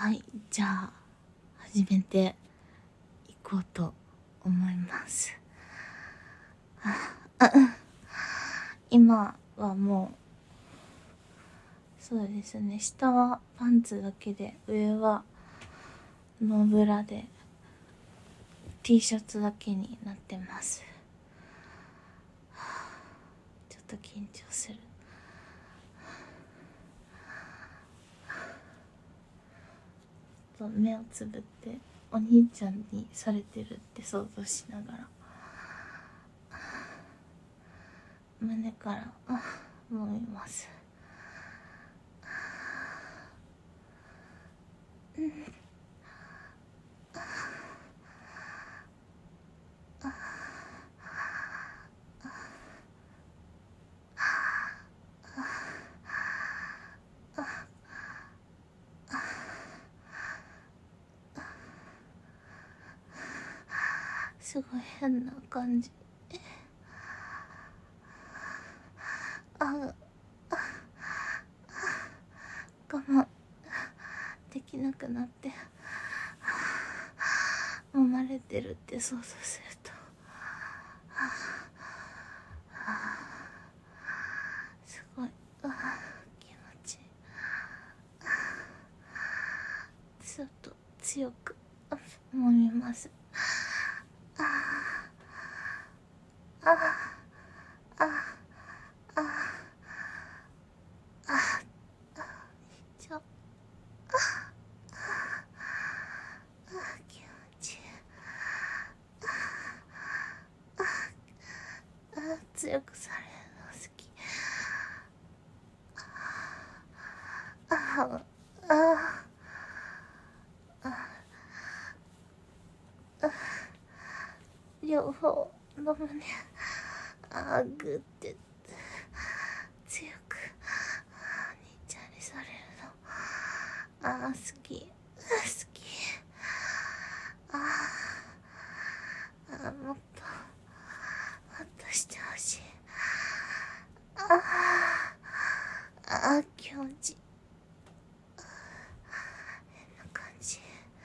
はい、じゃあ始めていこうと思います。今はもうそうですね、下はパンツだけで、上はノーブラで T シャツだけになってます。ちょっと緊張する。目をつぶってお兄ちゃんにされてるって想像しながら胸から揉みます。すごい変な感じ。我慢できなくなって揉まれてるって想像するとすごい気持ちいい。ちょっと強く揉みます。強くされるの好き。両方の胸グって強く兄ちゃんにされるの好き好き。もっとしてほしい。気持ちいい。変な感じ。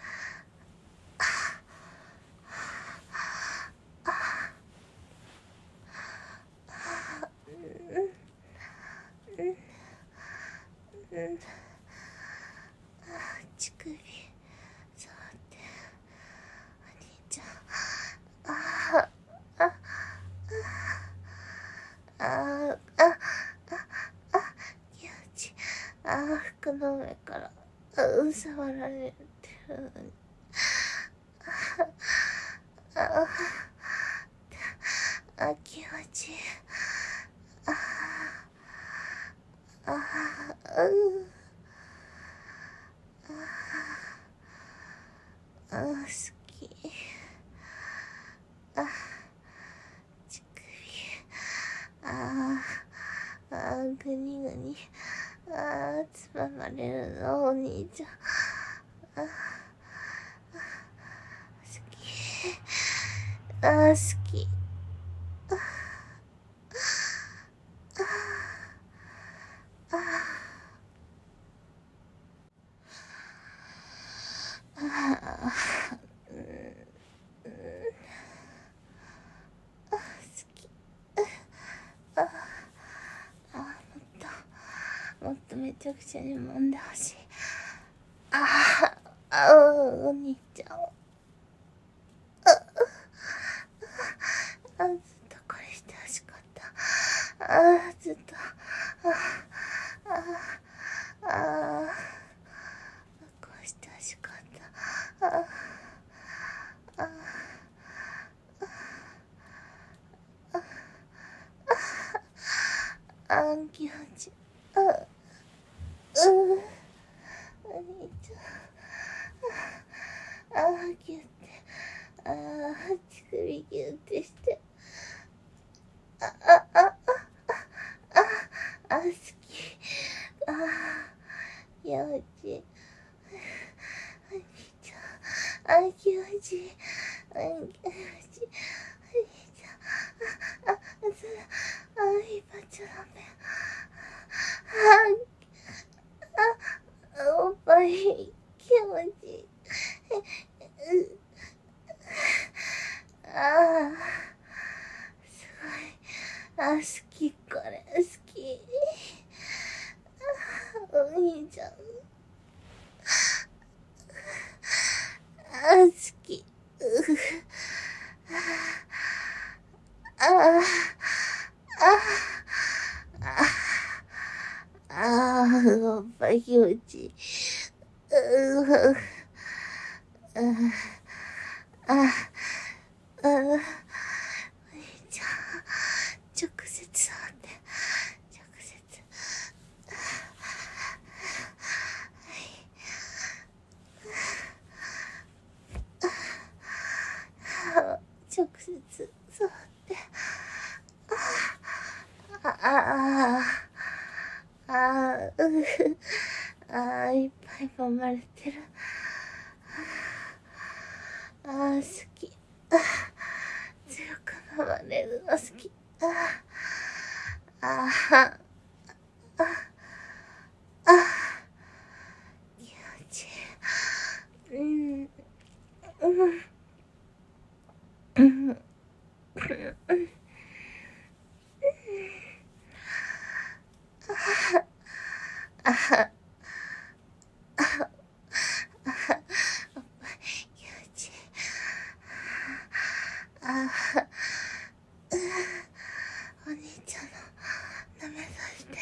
乳首触ってお兄ちゃん。気持ちいい。服の上から触られてるのに気持ちいい。好き。乳首グニグニつままれるのお兄ちゃん。好き。好き。もっとめちゃくちゃに揉んでほしい。お兄ちゃん。ずっとこれしてほしかった。ずっとこうしてほしかった。気持ちいい。お兄ちゃん。ギュッて乳首ギュッてして好き。気持ちいい。お兄ちゃん気持ちいい。気持ちいい。お兄ちゃん引っ張っちゃダメ。おっぱい気持ちいい。ああ、すごい。あ、好き、これ、好き。お兄ちゃん。あ、好き。ああ、ああ、おっぱい気持ちいい。あ、お兄ちゃん、直接触って、直接。直接触って。いっぱい揉まれてる。好き。強く揉まれるの好き。気持ちいい。気持ちいい。お兄ちゃんの舐めさせて。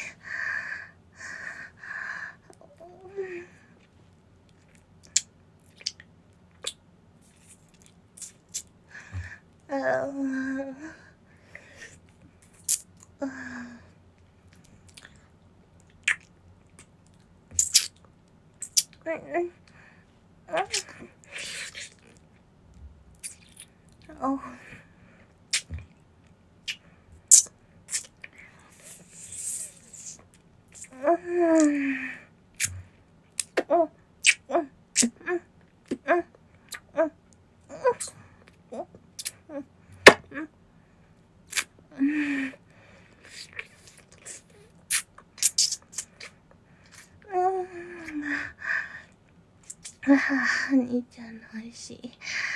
兄ちゃんのおいしい。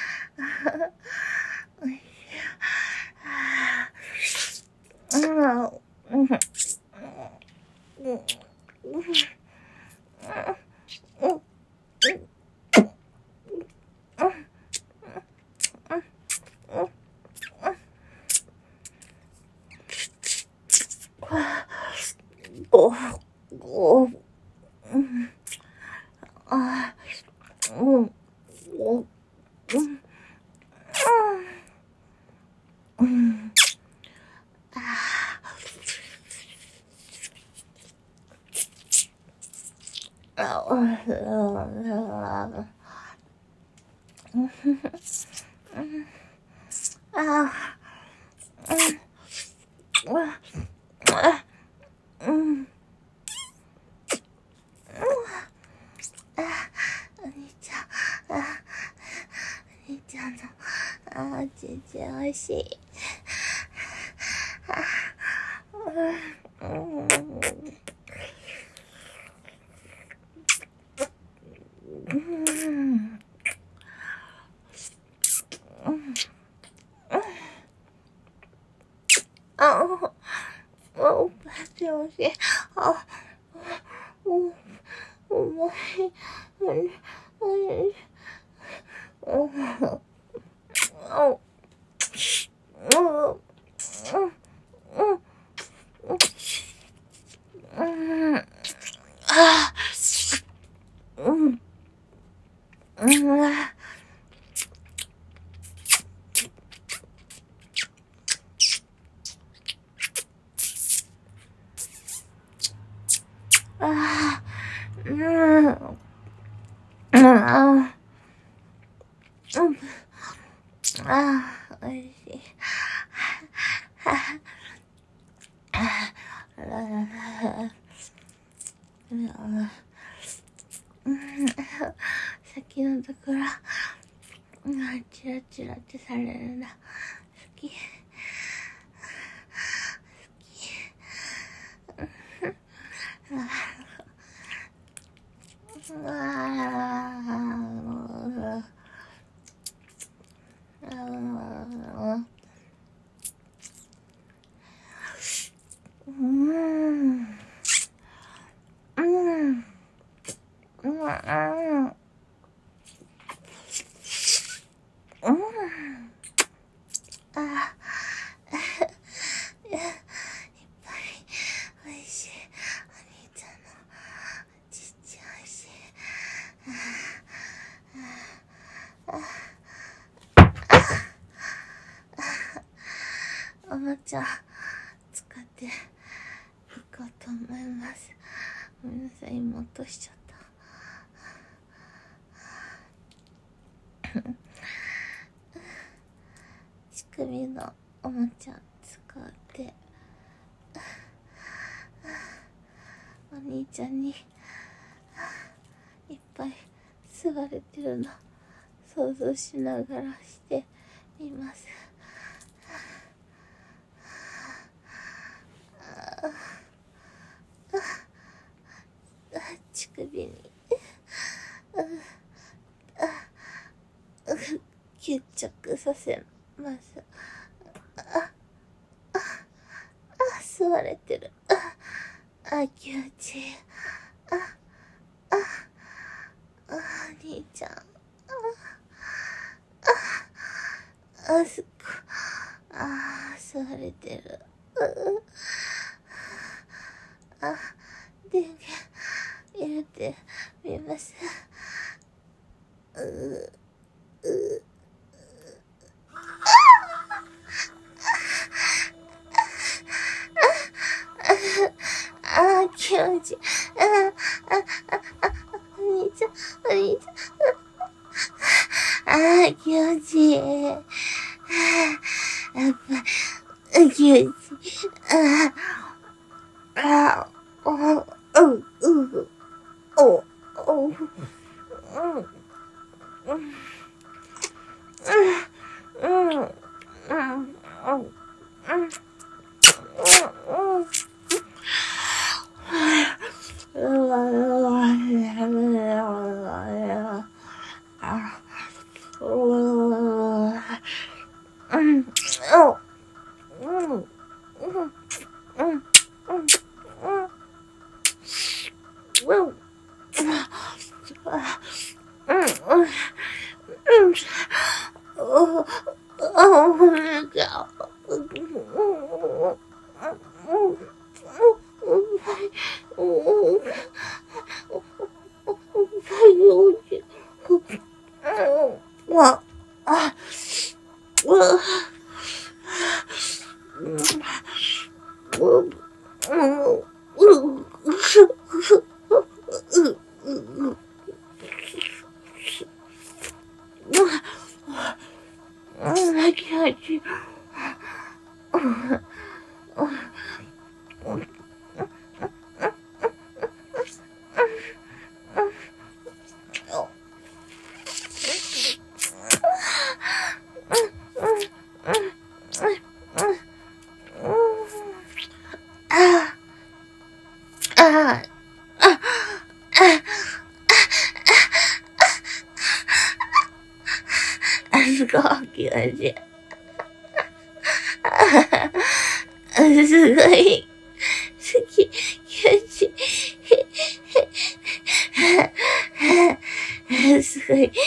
おいしい。お兄ちゃんの、全然おいしい。おっぱいおいしい。お前、おいしい。先のところ、チラチラってされるんだ。好き。好き。 美味しい。お兄ちゃんのちっちゃい美味しい。おもちゃ使っていこうと思います。ごめんなさい、今落としちゃった。乳首のおもちゃ使ってお兄ちゃんにいっぱい吸われてるの想像しながらしています。乳首に吸着させます。吸われてる。気持ちいい。お兄ちゃん。すっごい。吸われてる。電源入れてみます。気持ちいい。お兄ちゃん、お兄ちゃん。気持ちいい。やっぱ、気持ちいい。すごい気持ちいい。すごい好き、気持ちいい。すごい。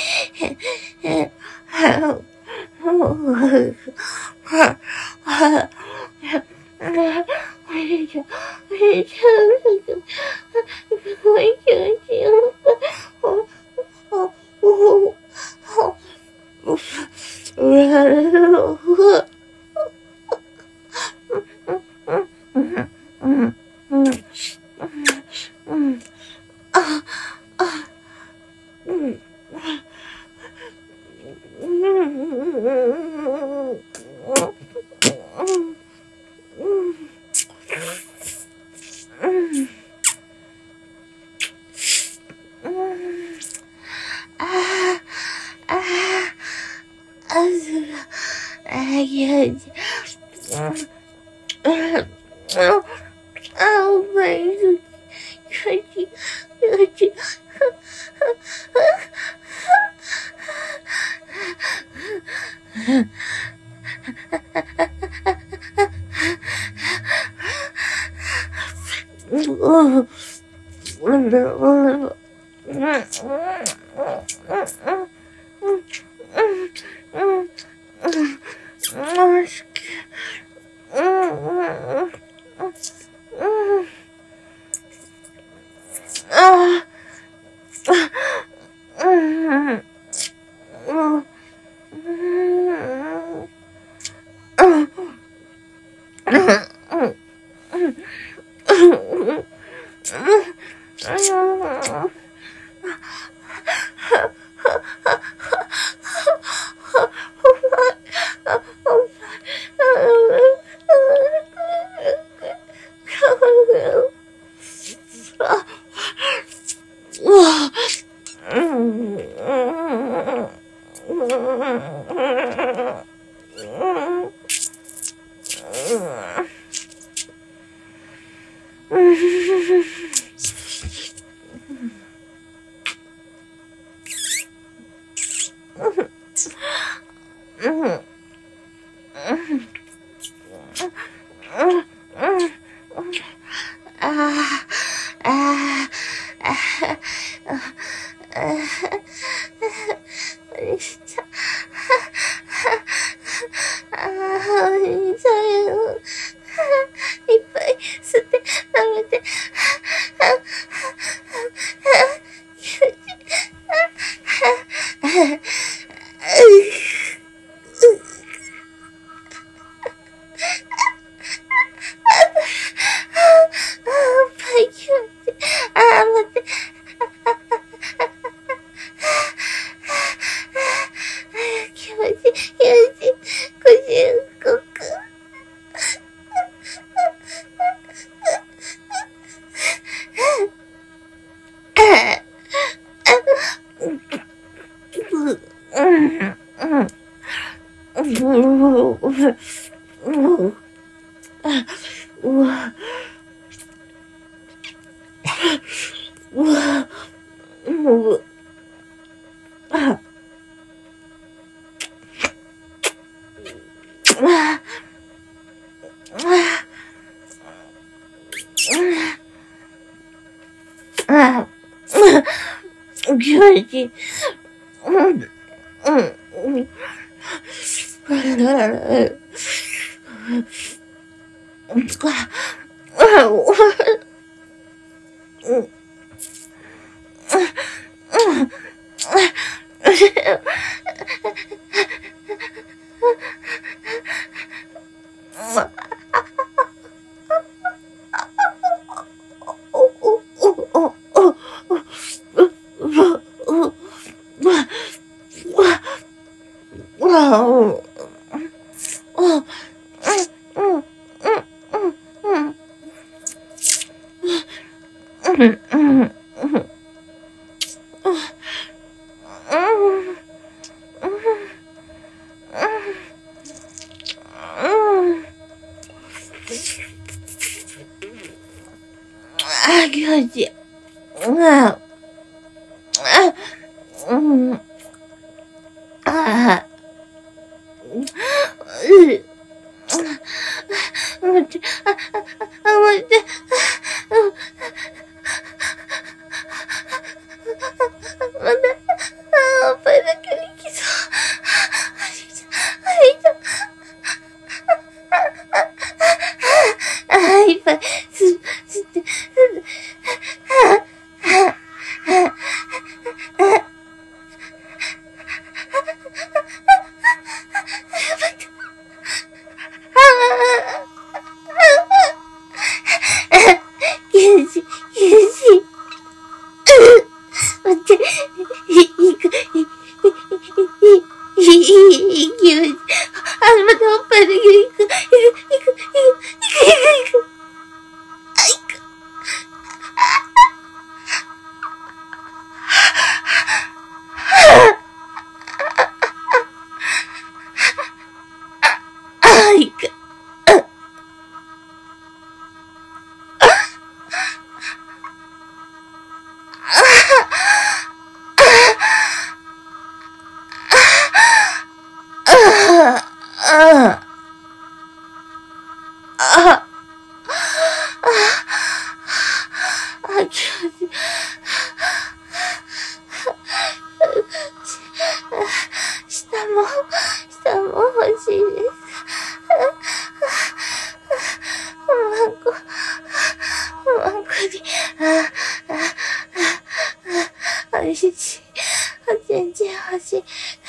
おしち、おちんちん欲しい。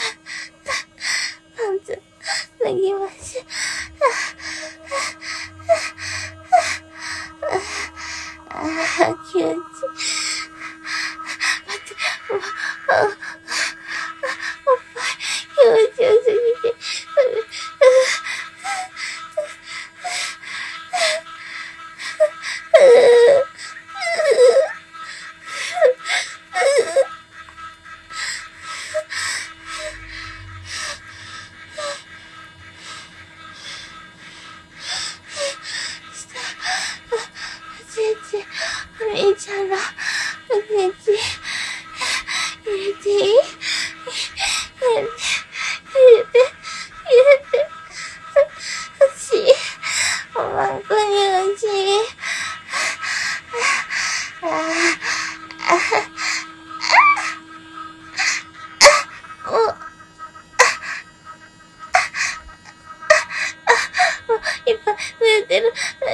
パンツ、脱ぎましょう。気持ちいい。待って、おっぱい、気持ちよすぎて。お兄ちゃんのおちんちん入れていい？入れて欲しい。おまんこに欲しい。いっぱい増えてる。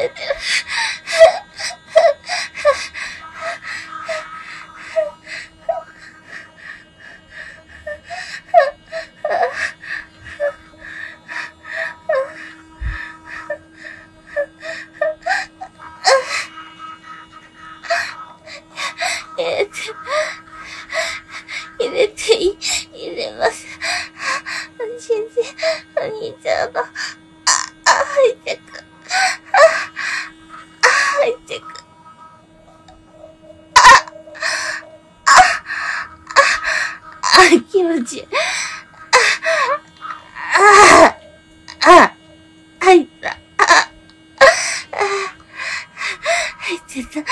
入れていい？入れます。おちんちん、お兄ちゃんの、入ってく。入ってく。気持ちいい。入った。入ってた。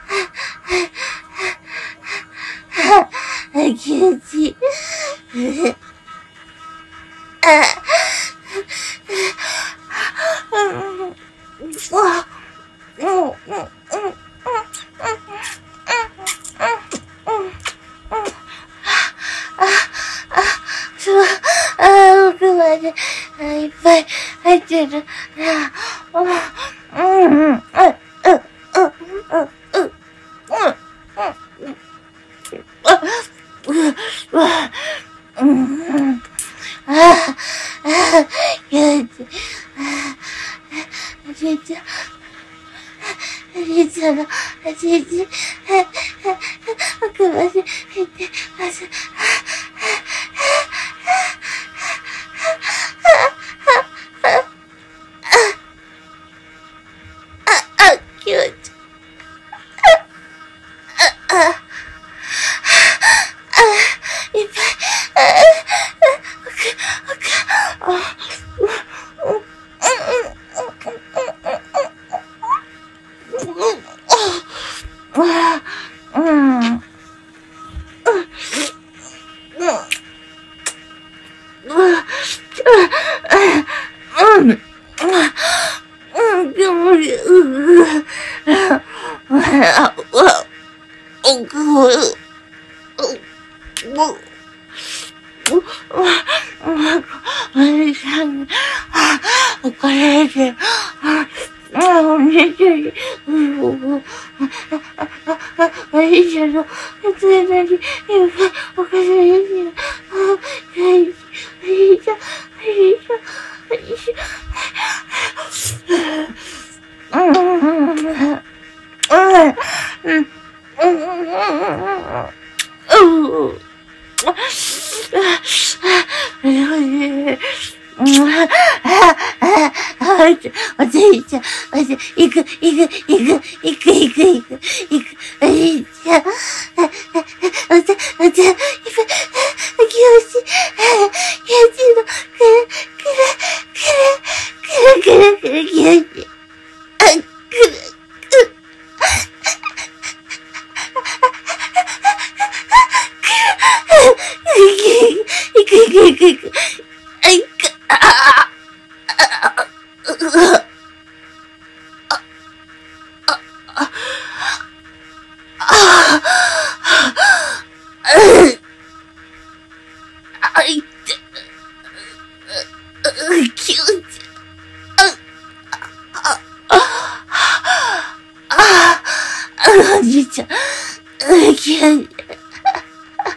気持ちいい。奥までいっぱい入ってる。おじいちゃん、おじいちゃんのおじいちゃん、奥まで入ってます。気持ちいい。いっぱい、怒られてる。お兄ちゃん、お兄ちゃんの体におかしいですよ。お兄ちゃん、おじいちゃん、行く、おじいちゃん、おじいちゃん、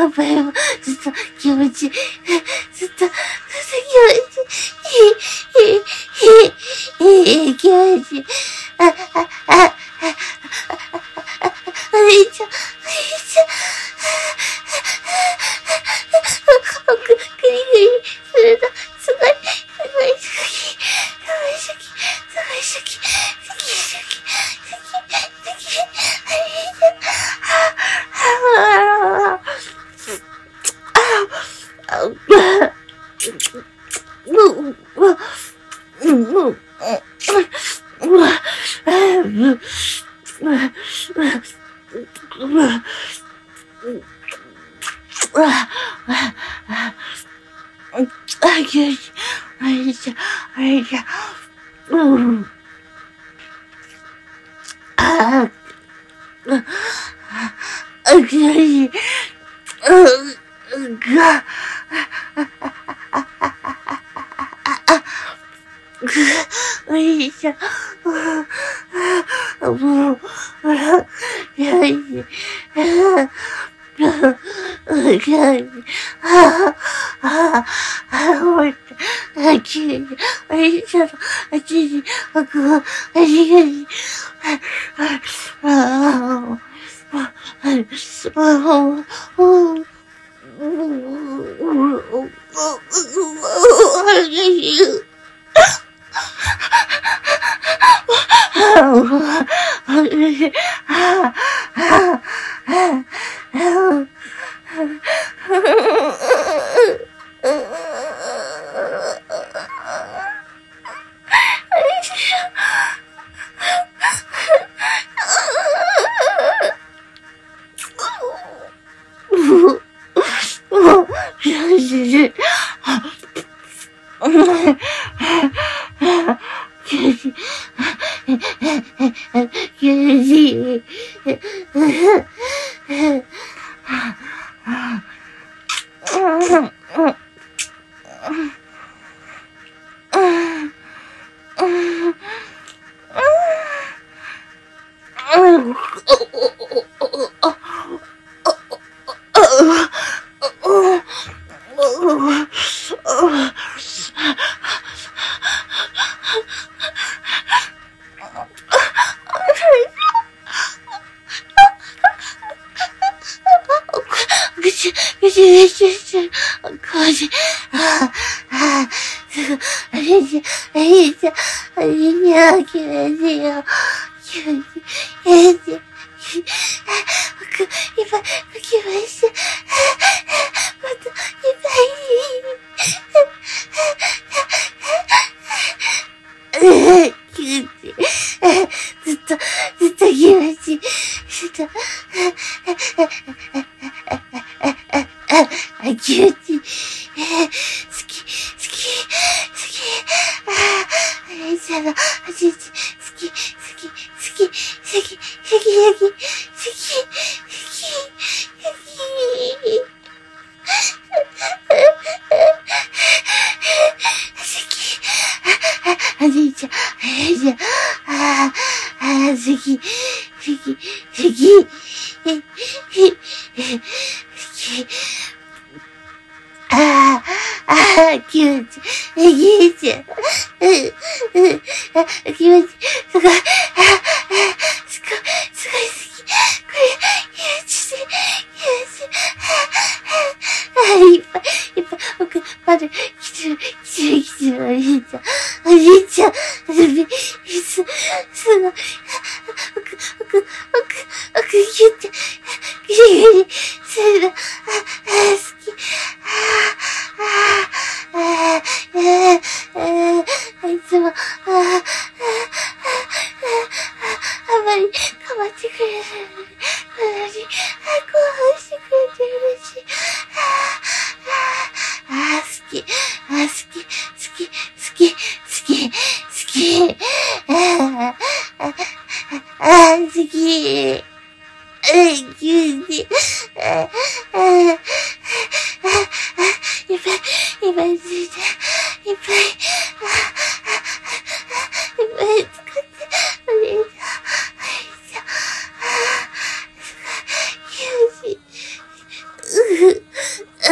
っぱりずっと気持ちいい。ずっと気持ちいい。気持ちいい。お姉ちゃん。グリグリすると、すごい好き。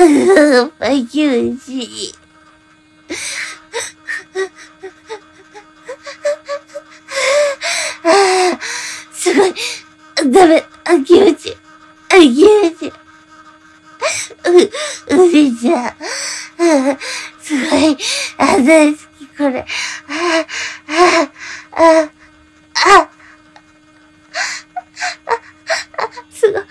気持ちいい。すごい。ダメ。気持ちいい。気持ちいい。うじちゃん。すごい。大好き、これ。すごい。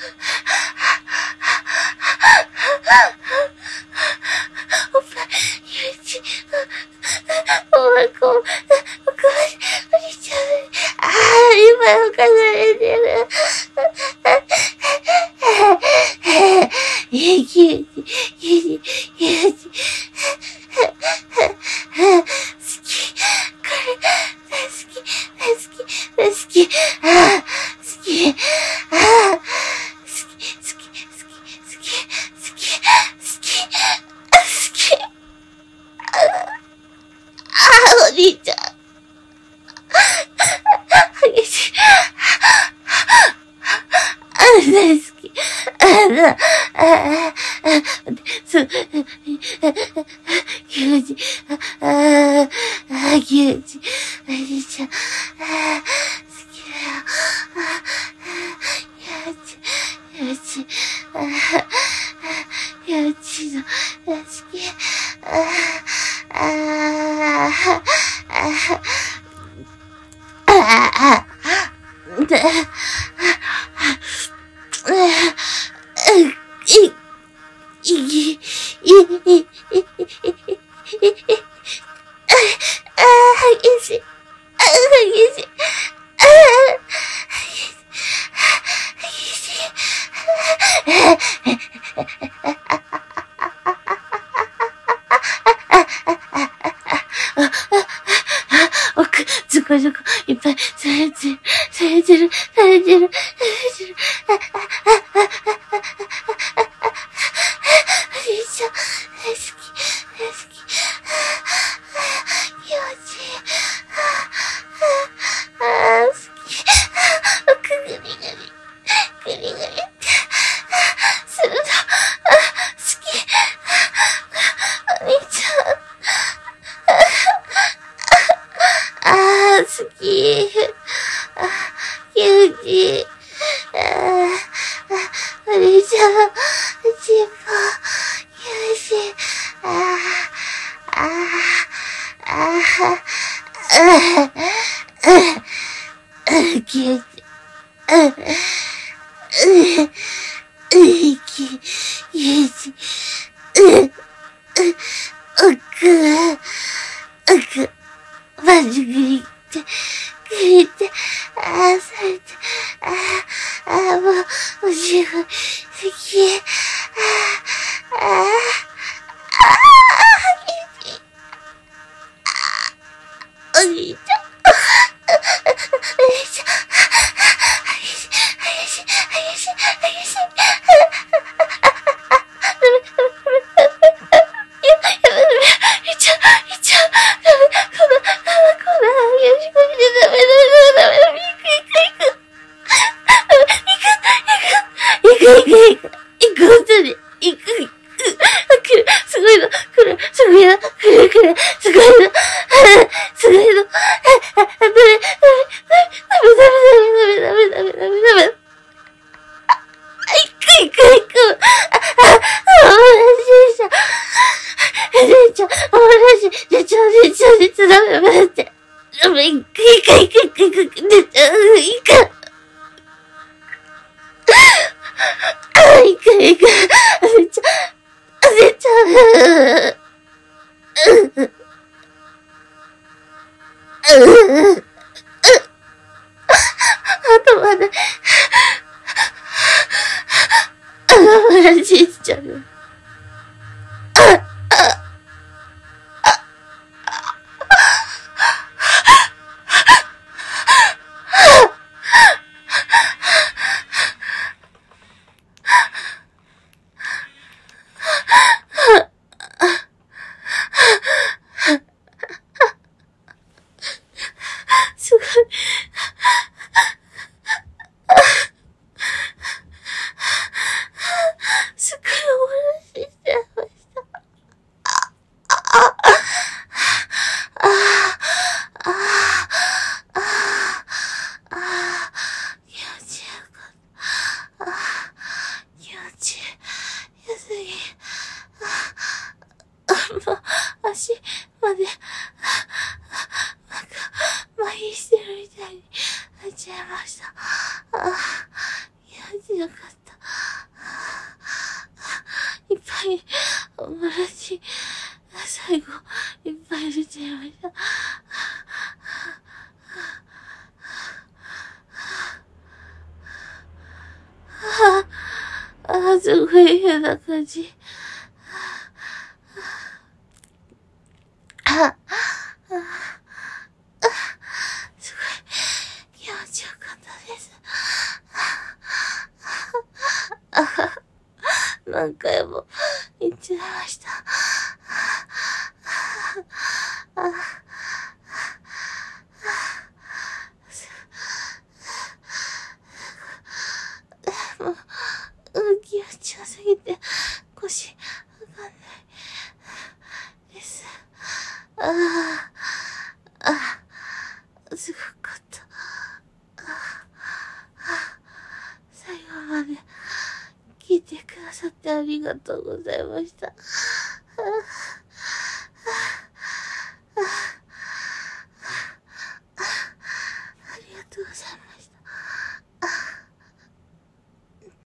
おっぱい、ゆうち、おい、おじちゃん。今、浮かされてる。ゆうち、好き。これ、大好き。好き。お兄ちゃん。激しい。大好き。気持ちいい。お兄ちゃん。好きだよ。気持ちいいの大好き。ずこいっぱいされてる。おじいちゃん、大好き。気持ちいい。好き。グリってするの。好き。お兄ちゃん。好き。気持ちいい。お兄ちゃん、チンポ、気持ちいい。気持ちいい。マジグリって、されて、もう十分、好き。お兄ちゃん。頭で、じいちゃんが。すごい。すごいい、おもらし、最後、いっぱい出ちゃいました。すごい変な感じ。すごい気持ちよかったです。何回も言っちゃいました。気持ちよすぎて腰わかんないです。すごかった。最後まで聞いてくださってありがとうございました。